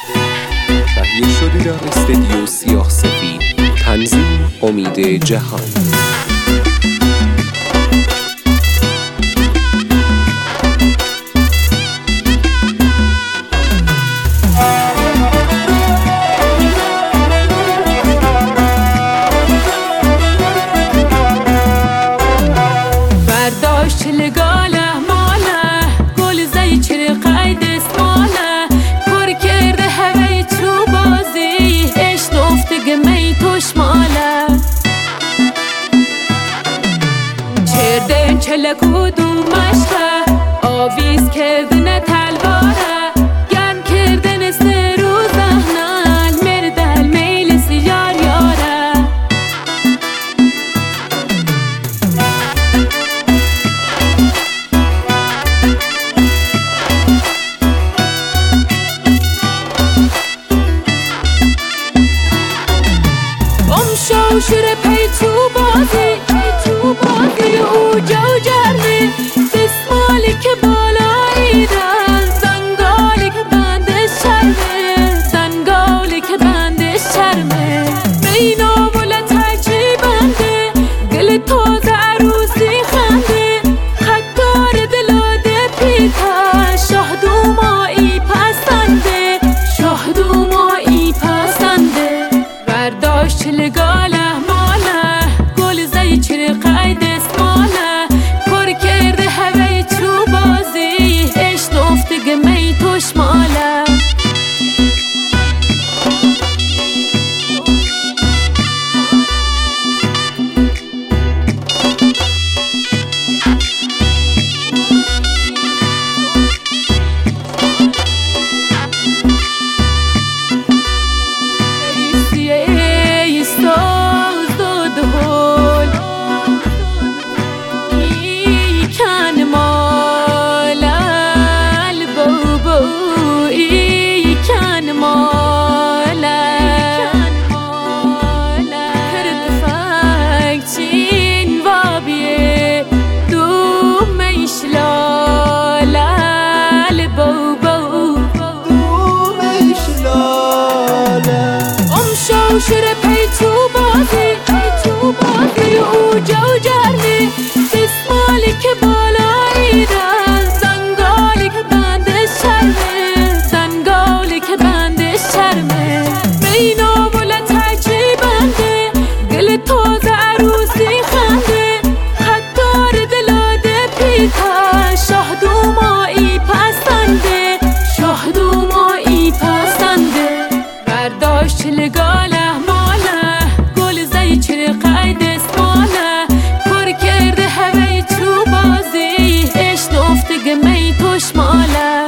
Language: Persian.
تهیه شده در استدیو سیاه سفید. تنظیم امید جهان. چلکو دو مشقه آویز کردن تلواره گرم کردن سر و زهنال مردل میل سیار یاره شو شره پی تو بازی او جو جرمه دستمالی که بالایی دن زنگالی که بندش شرمه زنگالی که بندش شرمه مینا ولت چی بنده گل تازه عروسی خنده خکار دلاده پیتا شهدو مایی پسنده شهدو مایی پسنده برداشت چلگاله ماله گل زی چرقه شره پی تو بازی او جو جرمه دستمالی که بالایی دن زنگالی که بندش شرمه زنگالی که بندش شرمه مینا ولت چی بنده گل تازه عروسی خنده خطار دلاده پیتا شهدو مایی پسنده شهدو مایی پسنده برداشت چلگاله چرقه دستماله پر کرده هوای تو بازی عشق افته گمی توش ماله